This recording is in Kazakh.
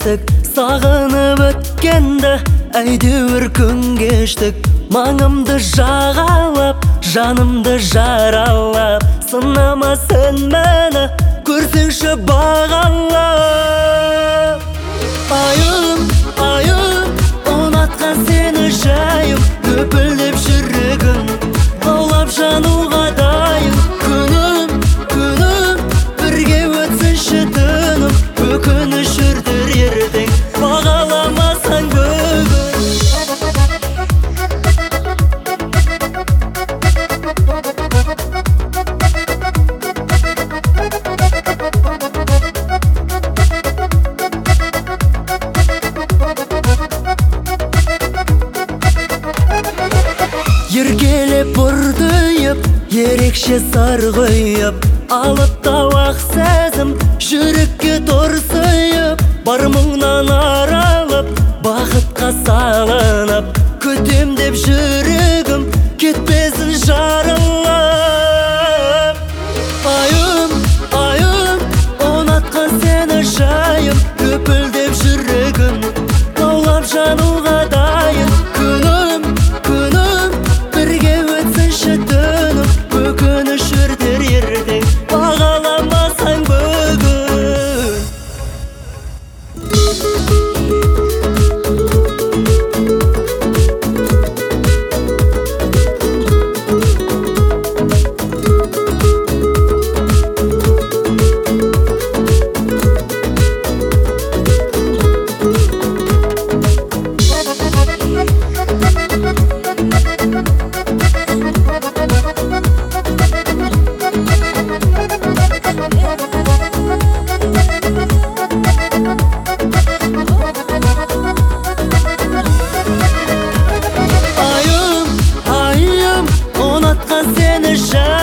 естік, сағынып өткенді әйтеуір күн кештік. Маңымды жағалап, жанымды жаралап, сынама сен мені, көрсеңші бағалап. Айым, айым, ұнатқан сені жайым, өпілдеп жүрегім, лаулап жануға дайын. Күнім, күнім, бірге өтсінші түнім, өкініш үрдір ертең, бағаламасаң бүгін. Еркелеп бұрдыйып, ерекше сарғыйып, алып тауақ сезім, жүрекке торсыйып, бар мұңнан аралып, бақытқа салынып, күтем деп жүрегім, кетпесін жарылып. Айым, айым, ұнатқан сені жайым, өпілдеп жүрегім, лаулап жануға дайын. Күнім, күнім, бірге өтсінші түнім, өкініш үрдер ертең, бағаламасаң бүгін. Айым, айым, ұнатқан сені жай